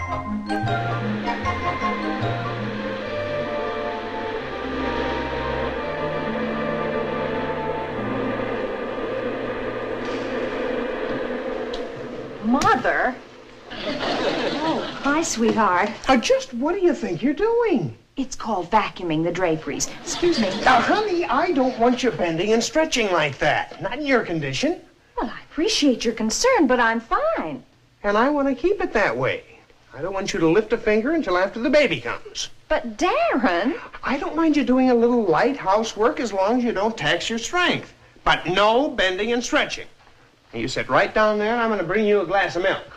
Mother? Oh, hi, sweetheart. Just what do you think you're doing? It's called vacuuming the draperies. Excuse me. Now, honey, I don't want you bending and stretching like that. Not in your condition. Well, I appreciate your concern, but I'm fine. And I want to keep it that way. I don't want you to lift a finger until after the baby comes. But, Darren... I don't mind you doing a little light housework as long as you don't tax your strength. But no bending and stretching. You sit right down there, and I'm going to bring you a glass of milk.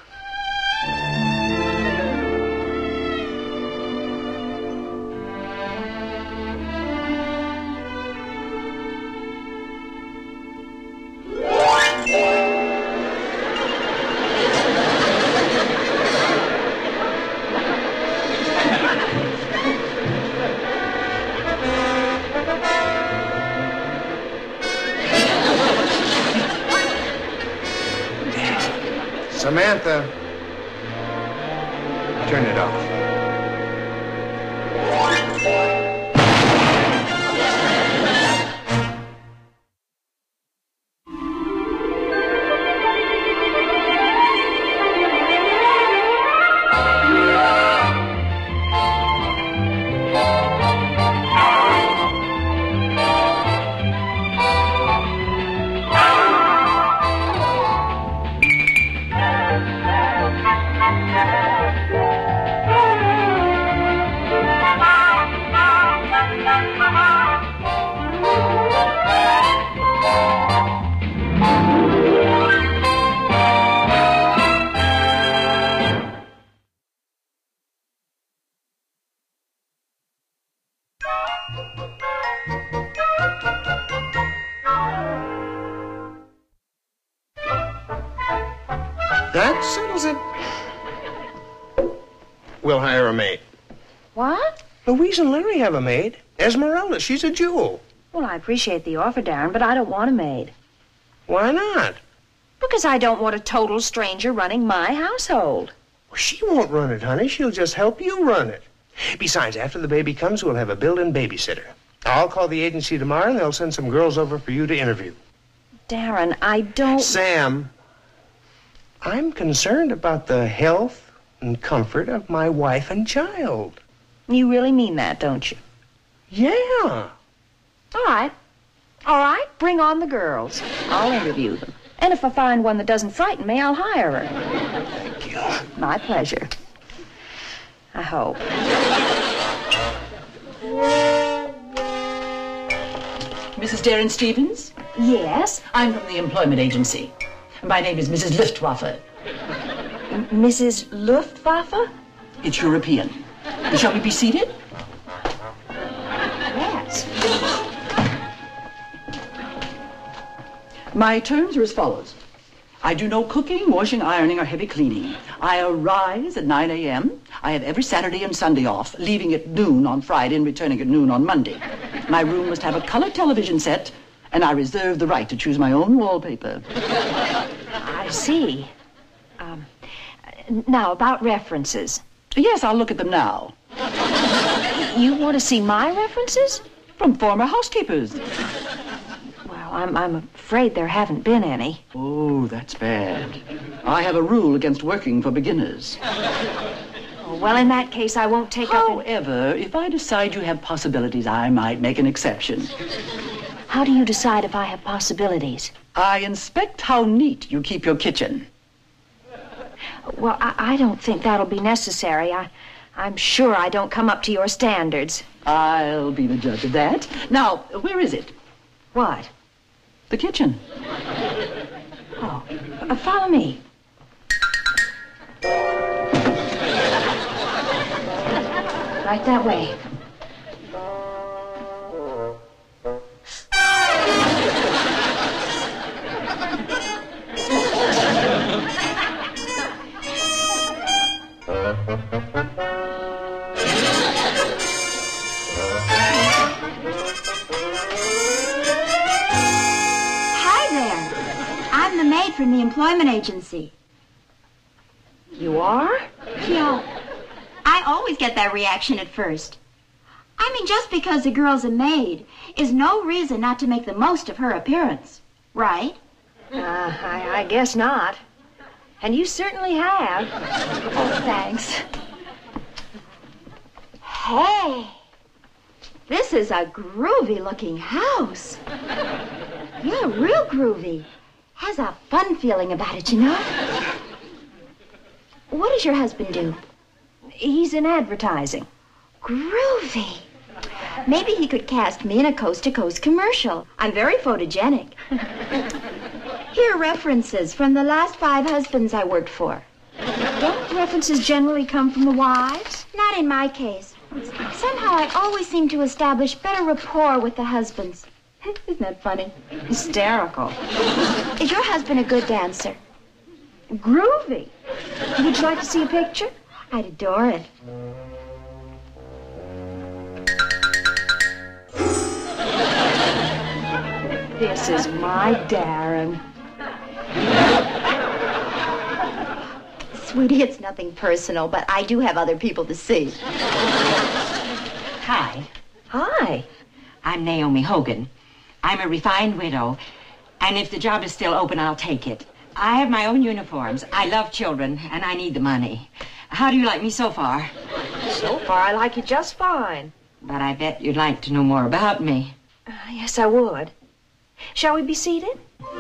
Samantha, turn it off. That settles it. We'll hire a maid. What? Louise and Larry have a maid. Esmeralda, she's a jewel. Well, I appreciate the offer, Darren, but I don't want a maid. Why not? Because I don't want a total stranger running my household. Well, she won't run it, honey. She'll just help you run it. Besides, after the baby comes, we'll have a built-in babysitter. I'll call the agency tomorrow, and they'll send some girls over for you to interview. Darren, I don't... Sam, I'm concerned about the health and comfort of my wife and child. You really mean that, don't you? Yeah. All right. All right, bring on the girls. I'll interview them. And if I find one that doesn't frighten me, I'll hire her. Thank you. My pleasure. I hope. Mrs. Darren Stevens? Yes? I'm from the employment agency. My name is Mrs. Luftwaffe. Mrs. Luftwaffe? It's European. Shall we be seated? Yes. My terms are as follows. I do no cooking, washing, ironing, or heavy cleaning. I arise at 9 a.m. I have every Saturday and Sunday off, leaving at noon on Friday and returning at noon on Monday. My room must have a color television set, and I reserve the right to choose my own wallpaper. I see. Now, about references. Yes, I'll look at them now. You want to see my references? From former housekeepers. Well, I'm afraid there haven't been any. Oh, that's bad. I have a rule against working for beginners. Oh, well, in that case, I won't take up... However, if I decide you have possibilities, I might make an exception. How do you decide if I have possibilities? I inspect how neat you keep your kitchen. Well, I don't think that'll be necessary. I'm sure I don't come up to your standards. I'll be the judge of that. Now, where is it? What? The kitchen. Oh, follow me. Right that way. I'm the maid from the employment agency. You are? Yeah. always get that reaction at first. I mean, just because the girl's a maid is no reason not to make the most of her appearance, right? I guess not. And you certainly have. Oh, thanks. Hey, this is a groovy-looking house. Yeah, real groovy. Has a fun feeling about it, you know? What does your husband do? He's in advertising. Groovy. Maybe he could cast me in a coast-to-coast commercial. I'm very photogenic. Here are references from the last 5 husbands I worked for. Don't references generally come from the wives? Not in my case. Somehow I always seem to establish better rapport with the husbands. Isn't that funny? Hysterical. Is your husband a good dancer? Groovy. Would you like to see a picture? I'd adore it. This is my Darren. Sweetie, it's nothing personal, but I do have other people to see. Hi, Hi. I'm Naomi Hogan. I'm a refined widow, and if the job is still open, I'll take it. I have my own uniforms. I love children, and I need the money. How do you like me so far? So far, I like you just fine. But I bet you'd like to know more about me. Yes, I would. Shall we be seated?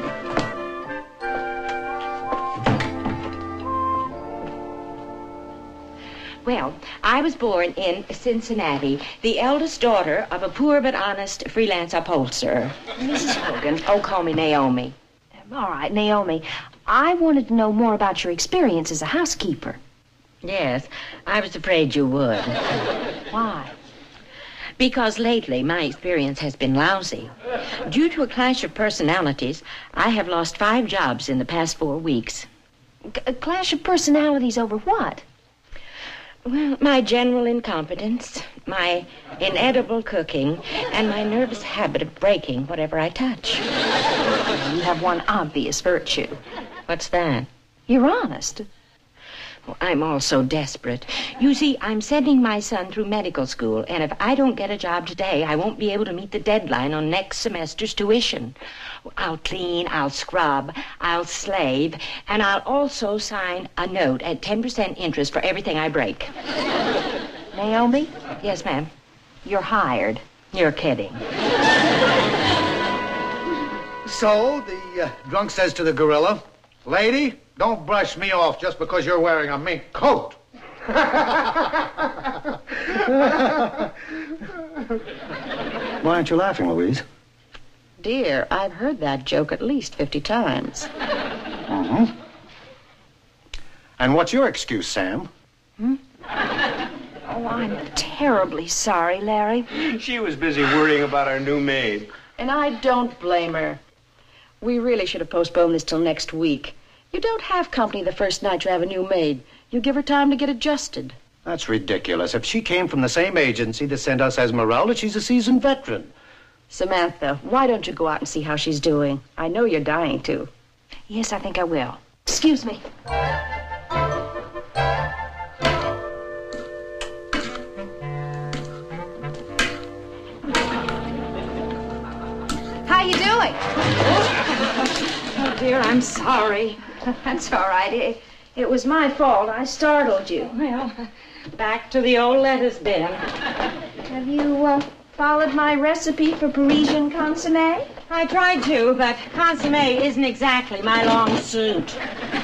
Well, I was born in Cincinnati, the eldest daughter of a poor but honest freelance upholsterer. Mrs. Hogan. Oh, call me Naomi. All right, Naomi. I wanted to know more about your experience as a housekeeper. Yes, I was afraid you would. Why? Because lately my experience has been lousy. Due to a clash of personalities, I have lost 5 jobs in the past 4 weeks. A clash of personalities over what? Well, my general incompetence, my inedible cooking, and my nervous habit of breaking whatever I touch. You have one obvious virtue. What's that? You're honest. Well, I'm all so desperate. You see, I'm sending my son through medical school, and if I don't get a job today, I won't be able to meet the deadline on next semester's tuition. I'll clean, I'll scrub, I'll slave, and I'll also sign a note at 10% interest for everything I break. Naomi, Yes, ma'am. you're hired. You're kidding. So, the drunk says to the gorilla, "Lady, don't brush me off just because you're wearing a mink coat." Why aren't you laughing, Louise? Dear, I've heard that joke at least 50 times. Mm-hmm. And what's your excuse, Sam? Oh, I'm terribly sorry, Larry. She was busy worrying about our new maid. And I don't blame her. We really should have postponed this till next week. You don't have company the first night you have a new maid. You give her time to get adjusted. That's ridiculous. If she came from the same agency that sent us Esmeralda, she's a seasoned veteran. Samantha, why don't you go out and see how she's doing? I know you're dying to. Yes, I think I will. Excuse me. How you doing? Oh, dear, I'm sorry. That's all right. It was my fault. I startled you. Well, back to the old lettuce bin. Have you followed my recipe for Parisian consommé? I tried to, but consommé isn't exactly my long suit.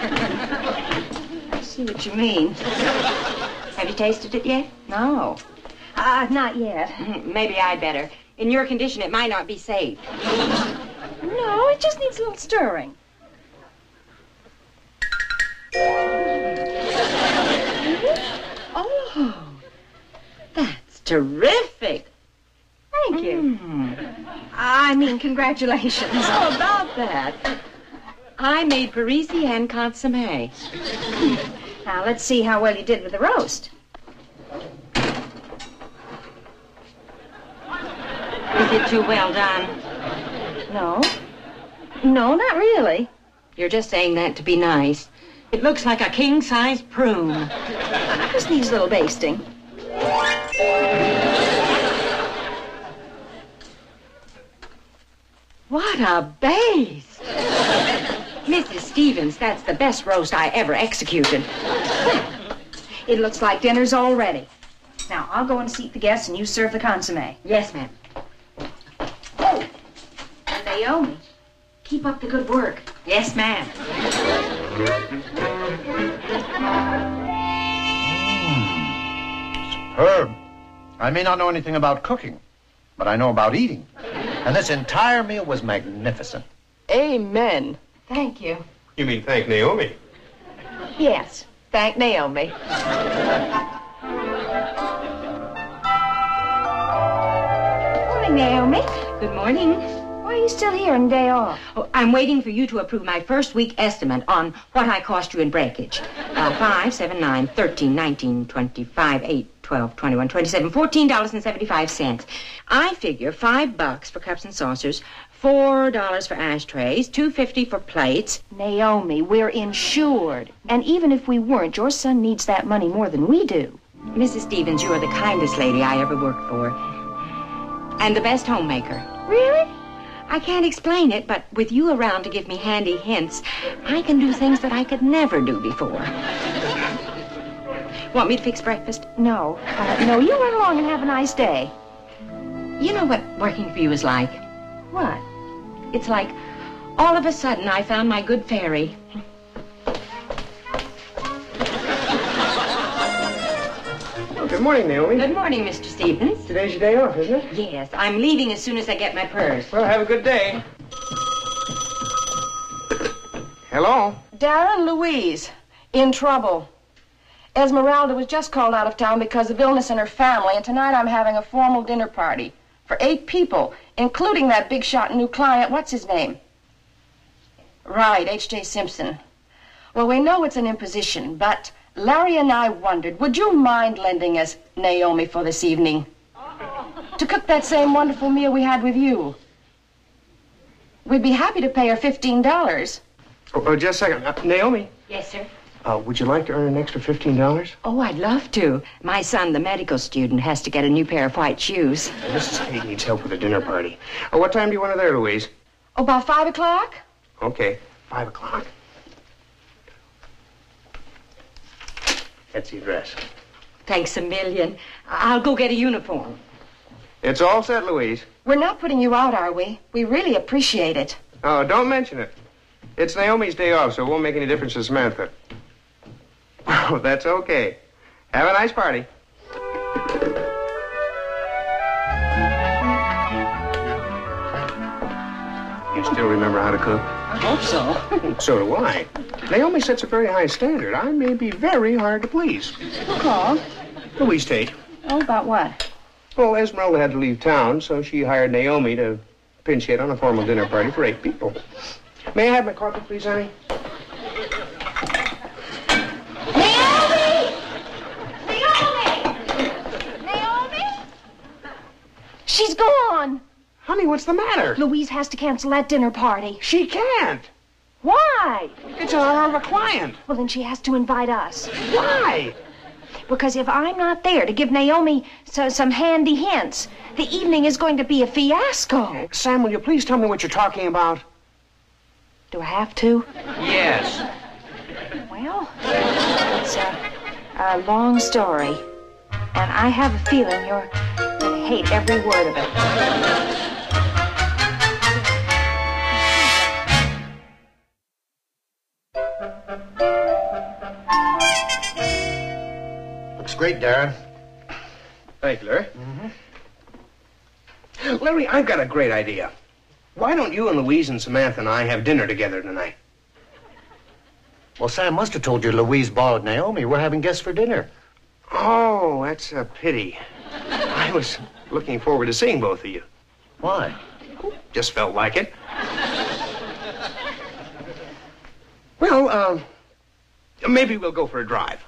I see what you mean. Have you tasted it yet? No. Not yet. Maybe I'd better. In your condition, it might not be safe. No, it just needs a little stirring. Oh, that's terrific. Thank you. I mean, congratulations. How about that? I made Parisian consommé. Now, let's see how well you did with the roast. Is it too well done? No. No, not really. You're just saying that to be nice. It looks like a king-size prune. Just needs a little basting. What a base! Mrs. Stevens, that's the best roast I ever executed. It looks like dinner's all ready. Now, I'll go and seat the guests and you serve the consommé. Yes, ma'am. Oh, and Naomi, keep up the good work. Yes, ma'am. Superb. I may not know anything about cooking, but I know about eating. And this entire meal was magnificent. Amen. Thank you. You mean thank Naomi? Yes. Thank Naomi. Morning, Naomi. Good morning. Why are you still here on day off? Oh, I'm waiting for you to approve my first week estimate on what I cost you in breakage. 5, 7, 9, 13, 19, 25, 8, 12, 21, 27, $14.75. I figure $5 for cups and saucers, $4 for ashtrays, $2.50 for plates. Naomi, we're insured. And even if we weren't, your son needs that money more than we do. Mrs. Stevens, you are the kindest lady I ever worked for. And the best homemaker. Really? I can't explain it, but with you around to give me handy hints, I can do things that I could never do before. Want me to fix breakfast? No. No, you run along and have a nice day. You know what working for you is like? What? It's like all of a sudden I found my good fairy. Oh, good morning, Naomi. Good morning, Mr. Stevens. Today's your day off, isn't it? Yes, I'm leaving as soon as I get my purse. Well, have a good day. Hello? Darren, Louise, in trouble. Esmeralda was just called out of town because of illness in her family, and tonight I'm having a formal dinner party for 8 people, including that big shot new client. What's his name? Right, H.J. Simpson. Well, we know it's an imposition, but Larry and I wondered, would you mind lending us Naomi for this evening? To cook that same wonderful meal we had with you. We'd be happy to pay her $15. Oh, just a second. Naomi, Yes, sir. would you like to earn an extra $15? Oh, I'd love to. My son, the medical student, has to get a new pair of white shoes. Mrs. Tate needs help with a dinner party. What time do you want her there, Louise? Oh, about 5 o'clock? Okay, 5 o'clock. That's the address. Thanks a million. I'll go get a uniform. It's all set, Louise. We're not putting you out, are we? We really appreciate it. Oh, don't mention it. It's Naomi's day off, so it won't make any difference to Samantha. Oh, that's okay. Have a nice party. You still remember how to cook? I hope so. So do I. Naomi sets a very high standard. I may be very hard to please. Who called? Louise Tate. Oh, about what? Well, Esmeralda had to leave town, so she hired Naomi to pinch hit on a formal dinner party for 8 people. May I have my coffee, please, honey? Naomi! Naomi! Naomi? She's gone. Honey, what's the matter? Louise has to cancel that dinner party. She can't. Why? It's an honor of a client. Well, then she has to invite us. Why? Because if I'm not there to give Naomi some handy hints, the evening is going to be a fiasco. Sam, will you please tell me what you're talking about? Do I have to? Yes. Well, it's a long story. And I have a feeling you're going to hate every word of it. Looks great, Darren. Thank you, Larry. Larry, I've got a great idea. Why don't you and Louise and Samantha and I have dinner together tonight? Well, Sam must have told you Louise borrowed Naomi. We're having guests for dinner. Oh, that's a pity. I was looking forward to seeing both of you. Why? Just felt like it. Well, maybe we'll go for a drive.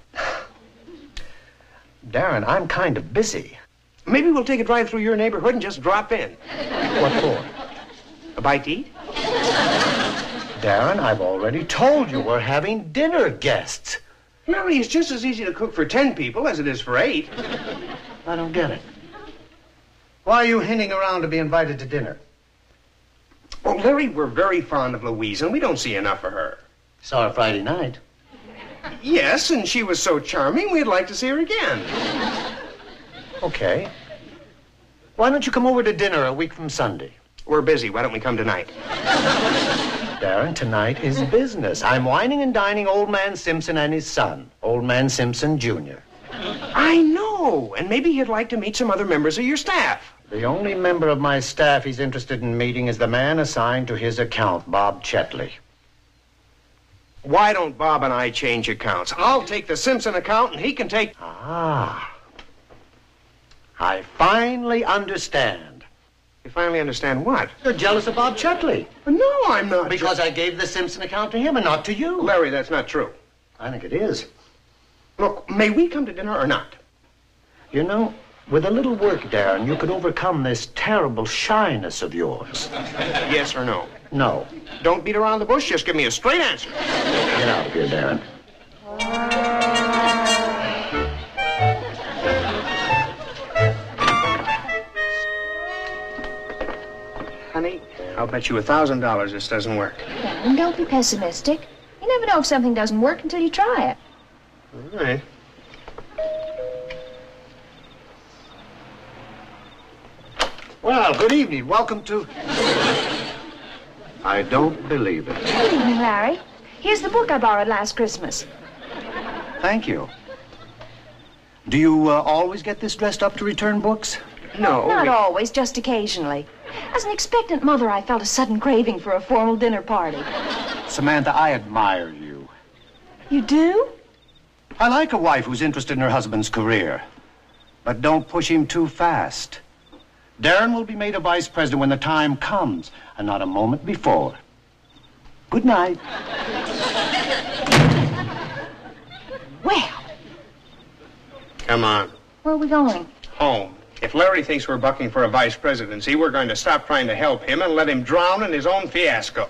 Darren, I'm kind of busy. Maybe we'll take a drive through your neighborhood and just drop in. What for? A bite to eat? Darren, I've already told you we're having dinner guests. Larry, it's just as easy to cook for 10 people as it is for 8. I don't get it. Why are you hinting around to be invited to dinner? Oh, Larry, we're very fond of Louise, and we don't see enough of her. Saw her Friday night. Yes, and she was so charming, we'd like to see her again. Okay. Why don't you come over to dinner a week from Sunday? We're busy. Why don't we come tonight? Darren, tonight is business. I'm wining and dining Old Man Simpson and his son, Old Man Simpson Jr. I know, and maybe you'd like to meet some other members of your staff. The only member of my staff he's interested in meeting is the man assigned to his account, Bob Chetley. Why don't Bob and I change accounts? I'll take the Simpson account, and he can take... Ah. I finally understand. You finally understand what? You're jealous of Bob Chetley. No, I'm not. Because I gave the Simpson account to him and not to you. Larry, that's not true. I think it is. Look, may we come to dinner or not? You know, with a little work, Darren, you could overcome this terrible shyness of yours. Yes or no? No. Don't beat around the bush. Just give me a straight answer. Get out of here, Darren. Honey, I'll bet you $1,000 this doesn't work. Dan, don't be pessimistic. You never know if something doesn't work until you try it. All right. Well, good evening. Welcome to... I don't believe it. Good evening, Larry. Here's the book I borrowed last Christmas. Thank you. Do you always get this dressed up to return books? No. Not always, just occasionally. As an expectant mother, I felt a sudden craving for a formal dinner party. Samantha, I admire you. You do? I like a wife who's interested in her husband's career. But don't push him too fast. Darren will be made a vice president when the time comes, and not a moment before. Good night. Well, Come on. where are we going? Home. If Larry thinks we're bucking for a vice presidency, we're going to stop trying to help him and let him drown in his own fiasco.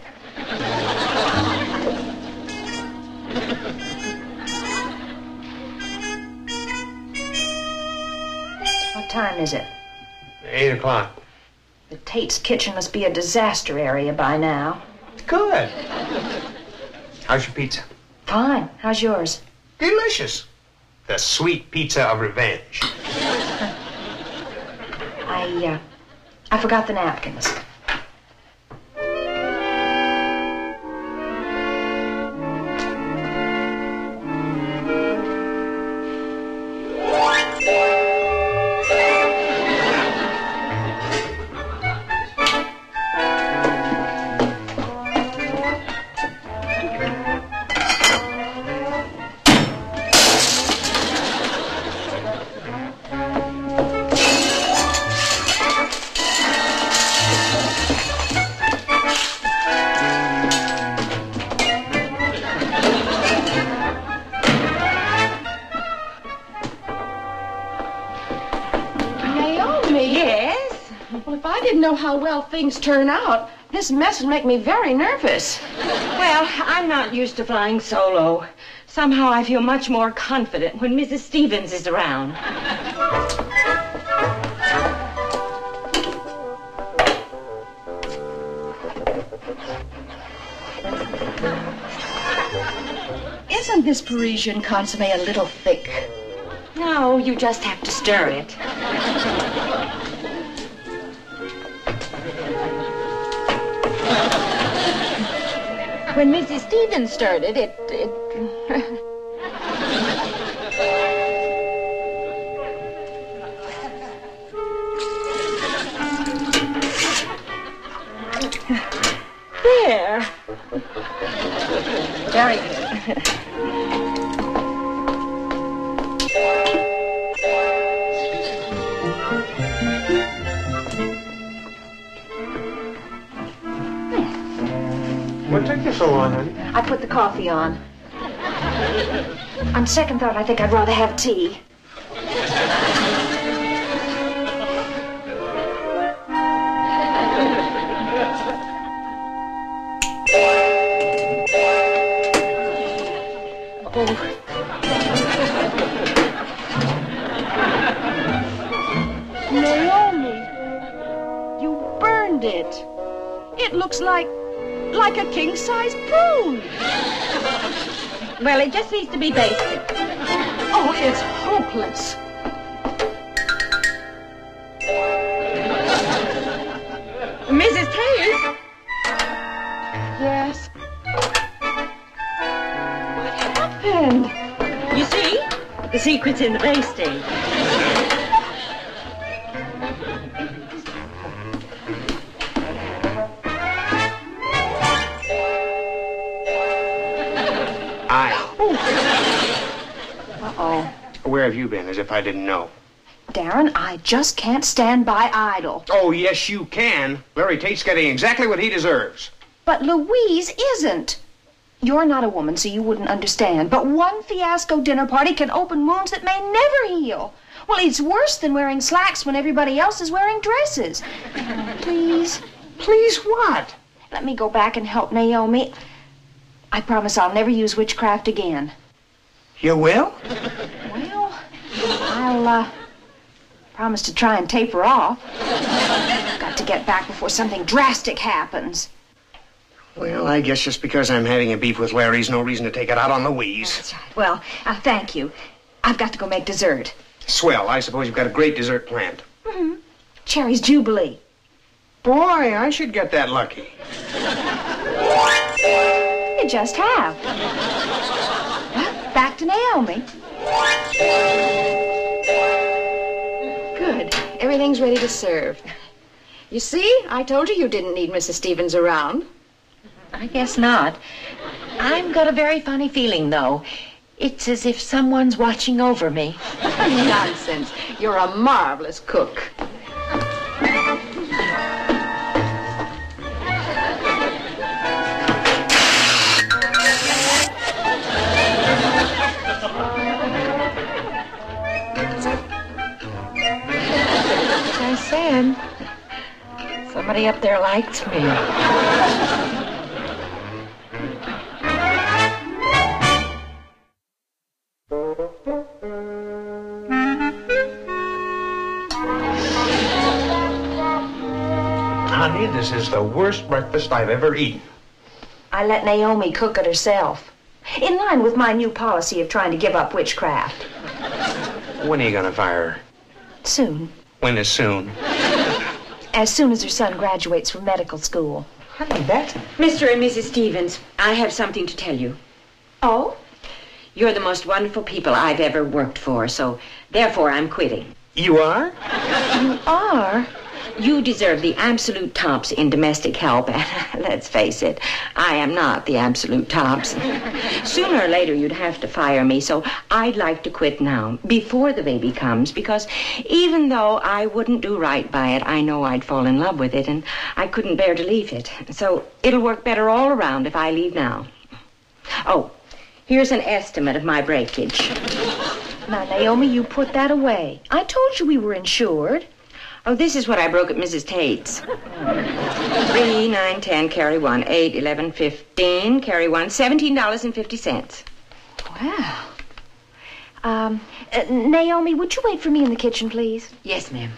What time is it? 8 o'clock. The Tate's kitchen must be a disaster area by now. Good. How's your pizza? Fine. How's yours? Delicious. The sweet pizza of revenge. I forgot the napkins. Know how well things turn out. This mess would make me very nervous. Well, I'm not used to flying solo. Somehow I feel much more confident when Mrs. Stevens is around. Isn't this Parisian consomme a little thick? No, you just have to stir it. When Mrs. Stevens stirred it, There. Very good. What took you so long, honey? I put the coffee on. On second thought, I think I'd rather have tea. It looks like a king-size prune. Well, it just needs to be basted. Oh, it's hopeless. Mrs. Taylor? Yes. What happened? You see? The secret's in the basting. Uh-oh. Where have you been, as if I didn't know? Darren, I just can't stand by idle. Oh, yes, you can. Larry Tate's getting exactly what he deserves. But Louise isn't. You're not a woman, so you wouldn't understand. But one fiasco dinner party can open wounds that may never heal. Well, it's worse than wearing slacks when everybody else is wearing dresses. Please. Please what? Let me go back and help Naomi. I promise I'll never use witchcraft again. You will? Well, I'll promise to try and taper off. I've got to get back before something drastic happens. Well, I guess just because I'm having a beef with Larry's no reason to take it out on Louise. That's right. Well, thank you. I've got to go make dessert. Swell. I suppose you've got a great dessert planned. Mm-hmm. Cherry's Jubilee. Boy, I should get that lucky. You just have. Well, back to Naomi. Good. Everything's ready to serve. You see, I told you didn't need Mrs. Stevens around. I guess not. I've got a very funny feeling, though. It's as if someone's watching over me. Nonsense. You're a marvelous cook. I said, somebody up there likes me. Honey, this is the worst breakfast I've ever eaten. I let Naomi cook it herself. In line with my new policy of trying to give up witchcraft. When are you going to fire her? Soon. When is soon? As soon as her son graduates from medical school. Honey, that's... Mr. and Mrs. Stevens, I have something to tell you. Oh? You're the most wonderful people I've ever worked for, so therefore I'm quitting. You are? You are? You deserve the absolute tops in domestic help, and let's face it, I am not the absolute tops. Sooner or later, you'd have to fire me, so I'd like to quit now, before the baby comes, because even though I wouldn't do right by it, I know I'd fall in love with it, and I couldn't bear to leave it. So it'll work better all around if I leave now. Oh, here's an estimate of my breakage. Now, Naomi, you put that away. I told you we were insured. Oh, this is what I broke at Mrs. Tate's. 3, 9, 10, carry 1, 8, 11, 15, carry 1, $17.50. Wow. Naomi, would you wait for me in the kitchen, please? Yes, ma'am.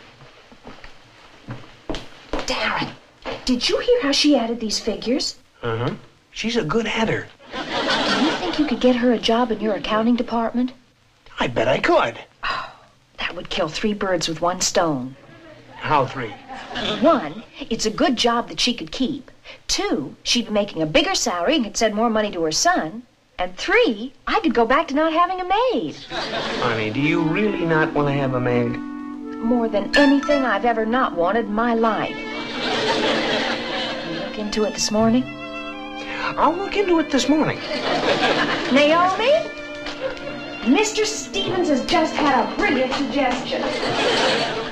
Darren, did you hear how she added these figures? Uh-huh. She's a good adder. Do you think you could get her a job in your accounting department? I bet I could. Oh, that would kill 3 birds with 1 stone. How 3? 1, it's a good job that she could keep. 2, she'd be making a bigger salary and could send more money to her son. And 3, I could go back to not having a maid. Honey, do you really not want to have a maid? More than anything I've ever not wanted in my life. You look into it this morning? I'll look into it this morning. Naomi? Mr. Stevens has just had a brilliant suggestion.